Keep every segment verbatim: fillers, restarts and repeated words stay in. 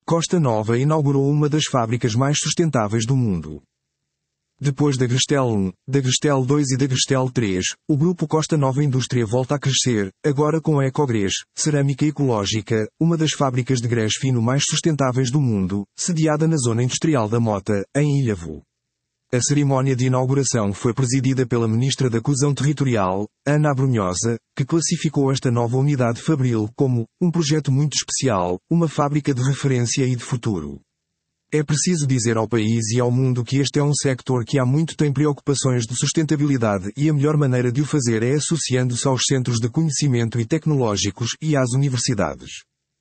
Costa Nova inaugurou uma das fábricas mais sustentáveis do mundo. Depois da Grestel um, da Grestel dois e da Grestel três, o grupo Costa Nova Indústria volta a crescer, agora com a Ecogres, cerâmica ecológica, uma das fábricas de grés fino mais sustentáveis do mundo, sediada na zona industrial da Mota, em Ilhavo. A cerimónia de inauguração foi presidida pela Ministra da Coesão Territorial, Ana Abrunhosa, que classificou esta nova unidade fabril como um projeto muito especial, uma fábrica de referência e de futuro. É preciso dizer ao país e ao mundo que este é um sector que há muito tem preocupações de sustentabilidade e a melhor maneira de o fazer é associando-se aos centros de conhecimento e tecnológicos e às universidades.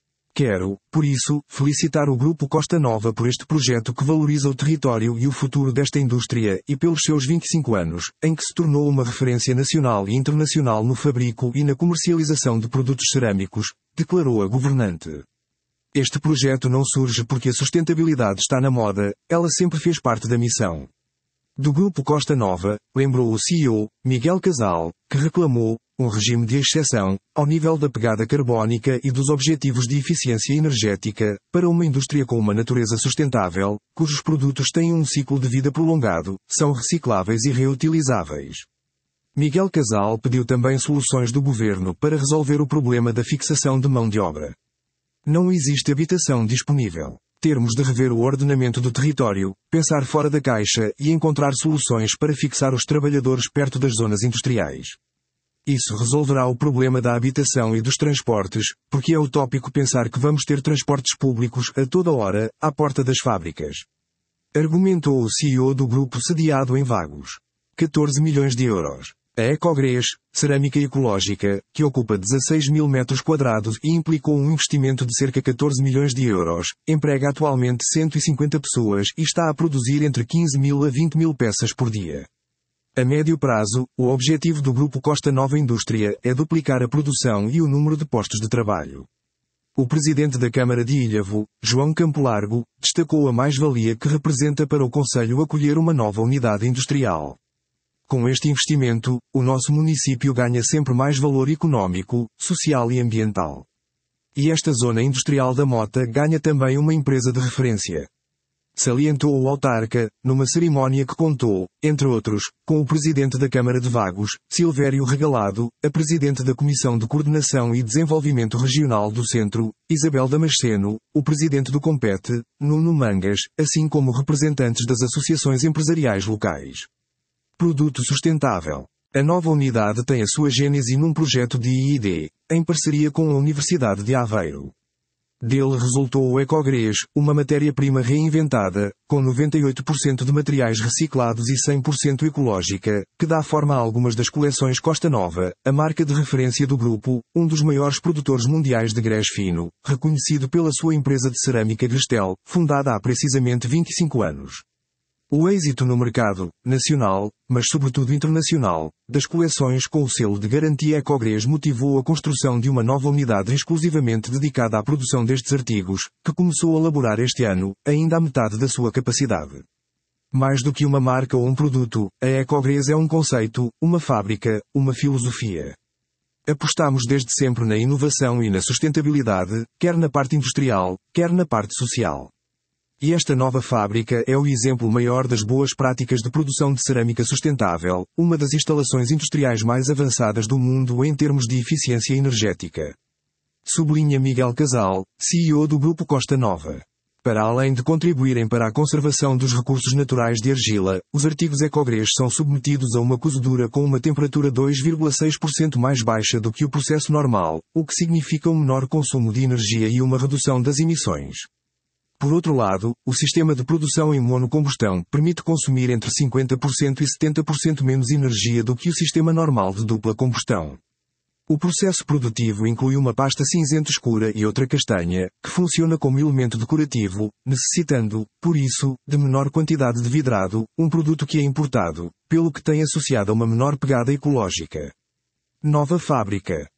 Quero, por isso, felicitar o Grupo Costa Nova por este projeto que valoriza o território e o futuro desta indústria e pelos seus vinte e cinco anos, em que se tornou uma referência nacional e internacional no fabrico e na comercialização de produtos cerâmicos, declarou a governante. Este projeto não surge porque a sustentabilidade está na moda, ela sempre fez parte da missão do Grupo Costa Nova, lembrou o C E O, Miguel Casal, que reclamou um regime de exceção, ao nível da pegada carbónica e dos objetivos de eficiência energética, para uma indústria com uma natureza sustentável, cujos produtos têm um ciclo de vida prolongado, são recicláveis e reutilizáveis. Miguel Casal pediu também soluções do governo para resolver o problema da fixação de mão de obra. Não existe habitação disponível. Termos de rever o ordenamento do território, pensar fora da caixa e encontrar soluções para fixar os trabalhadores perto das zonas industriais. Isso resolverá o problema da habitação e dos transportes, porque é utópico pensar que vamos ter transportes públicos a toda hora, à porta das fábricas. Argumentou o C E O do grupo sediado em Vagos. catorze milhões de euros. A Ecogres, cerâmica ecológica, que ocupa dezasseis mil metros quadrados e implicou um investimento de cerca de catorze milhões de euros, emprega atualmente cento e cinquenta pessoas e está a produzir entre quinze mil a vinte mil peças por dia. A médio prazo, o objetivo do Grupo Costa Nova Indústria é duplicar a produção e o número de postos de trabalho. O presidente da Câmara de Ilhavo, João Campo Largo, destacou a mais-valia que representa para o concelho acolher uma nova unidade industrial. Com este investimento, o nosso município ganha sempre mais valor económico, social e ambiental. E esta zona industrial da Mota ganha também uma empresa de referência. Salientou o autarca, numa cerimónia que contou, entre outros, com o presidente da Câmara de Vagos, Silvério Regalado, a presidente da Comissão de Coordenação e Desenvolvimento Regional do Centro, Isabel Damasceno, o presidente do Compete, Nuno Mangas, assim como representantes das associações empresariais locais. Produto sustentável. A nova unidade tem a sua gênese num projeto de I I D, em parceria com a Universidade de Aveiro. Dele resultou o Ecogres, uma matéria-prima reinventada, com noventa e oito por cento de materiais reciclados e cem por cento ecológica, que dá forma a algumas das coleções Costa Nova, a marca de referência do grupo, um dos maiores produtores mundiais de grés fino, reconhecido pela sua empresa de cerâmica Grestel, fundada há precisamente vinte e cinco anos. O êxito no mercado, nacional, mas sobretudo internacional, das coleções com o selo de garantia Ecogres motivou a construção de uma nova unidade exclusivamente dedicada à produção destes artigos, que começou a laborar este ano, ainda à metade da sua capacidade. Mais do que uma marca ou um produto, a Ecogres é um conceito, uma fábrica, uma filosofia. Apostamos desde sempre na inovação e na sustentabilidade, quer na parte industrial, quer na parte social. E esta nova fábrica é o exemplo maior das boas práticas de produção de cerâmica sustentável, uma das instalações industriais mais avançadas do mundo em termos de eficiência energética. Sublinha Miguel Casal, C E O do Grupo Costa Nova. Para além de contribuírem para a conservação dos recursos naturais de argila, os artigos Ecogres são submetidos a uma cozedura com uma temperatura dois vírgula seis por cento mais baixa do que o processo normal, o que significa um menor consumo de energia e uma redução das emissões. Por outro lado, o sistema de produção em monocombustão permite consumir entre cinquenta por cento e setenta por cento menos energia do que o sistema normal de dupla combustão. O processo produtivo inclui uma pasta cinzenta escura e outra castanha, que funciona como elemento decorativo, necessitando, por isso, de menor quantidade de vidrado, um produto que é importado, pelo que tem associado a uma menor pegada ecológica. Nova fábrica.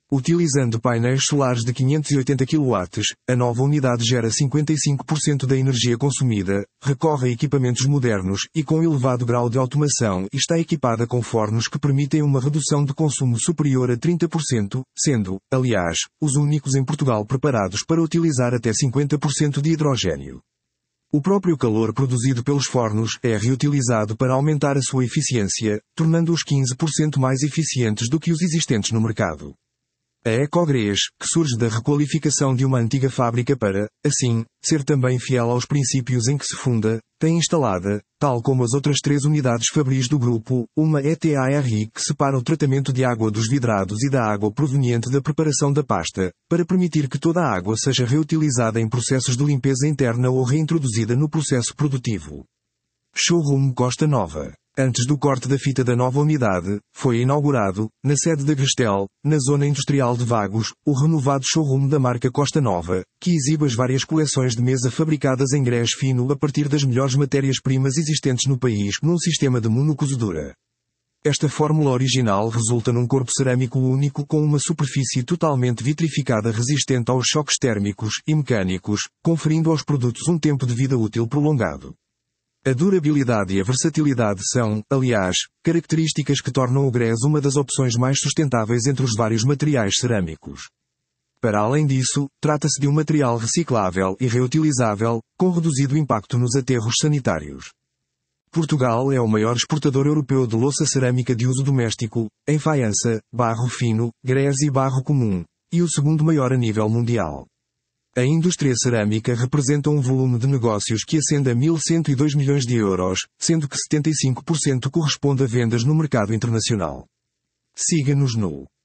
Utilizando painéis solares de quinhentos e oitenta quilowatts, a nova unidade gera cinquenta e cinco por cento da energia consumida, recorre a equipamentos modernos e com elevado grau de automação e está equipada com fornos que permitem uma redução de consumo superior a trinta por cento, sendo, aliás, os únicos em Portugal preparados para utilizar até cinquenta por cento de hidrogênio. O próprio calor produzido pelos fornos é reutilizado para aumentar a sua eficiência, tornando-os quinze por cento mais eficientes do que os existentes no mercado. A Ecogres, que surge da requalificação de uma antiga fábrica para, assim, ser também fiel aos princípios em que se funda, tem instalada, tal como as outras três unidades fabris do grupo, uma E T A R que separa o tratamento de água dos vidrados e da água proveniente da preparação da pasta, para permitir que toda a água seja reutilizada em processos de limpeza interna ou reintroduzida no processo produtivo. Showroom Costa Nova. Antes do corte da fita da nova unidade, foi inaugurado, na sede da Grestel, na zona industrial de Vagos, o renovado showroom da marca Costa Nova, que exibe as várias coleções de mesa fabricadas em grés fino a partir das melhores matérias-primas existentes no país num sistema de monocozedura. Esta fórmula original resulta num corpo cerâmico único com uma superfície totalmente vitrificada resistente aos choques térmicos e mecânicos, conferindo aos produtos um tempo de vida útil prolongado. A durabilidade e a versatilidade são, aliás, características que tornam o grés uma das opções mais sustentáveis entre os vários materiais cerâmicos. Para além disso, trata-se de um material reciclável e reutilizável, com reduzido impacto nos aterros sanitários. Portugal é o maior exportador europeu de louça cerâmica de uso doméstico, em faiança, barro fino, grés e barro comum, e o segundo maior a nível mundial. A indústria cerâmica representa um volume de negócios que ascende a mil cento e dois milhões de euros, sendo que setenta e cinco por cento corresponde a vendas no mercado internacional. Siga-nos no